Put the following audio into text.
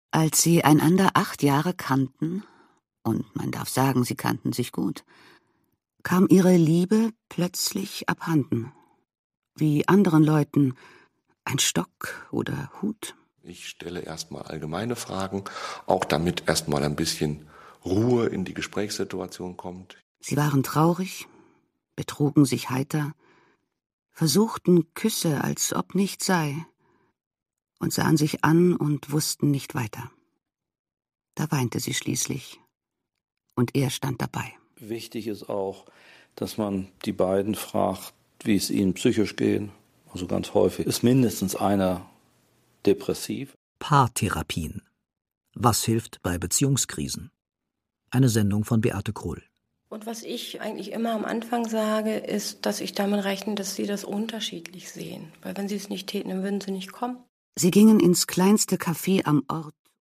Als sie einander 8 Jahre kannten, und man darf sagen, sie kannten sich gut, kam ihre Liebe plötzlich abhanden. Wie anderen Leuten ein Stock oder Hut. Ich stelle erstmal allgemeine Fragen, auch damit erstmal ein bisschen Ruhe in die Gesprächssituation kommt. Sie waren traurig, betrugen sich heiter, versuchten Küsse, als ob nichts sei, und sahen sich an und wussten nicht weiter. Da weinte sie schließlich, und er stand dabei. Wichtig ist auch, dass man die beiden fragt, wie es ihnen psychisch geht. Also ganz häufig ist mindestens einer depressiv. Paartherapien. Was hilft bei Beziehungskrisen? Eine Sendung von Beate Krull. Und was ich eigentlich immer am Anfang sage, ist, dass ich damit rechne, dass sie das unterschiedlich sehen. Weil wenn sie es nicht täten, dann würden sie nicht kommen. Sie gingen ins kleinste Café am Ort,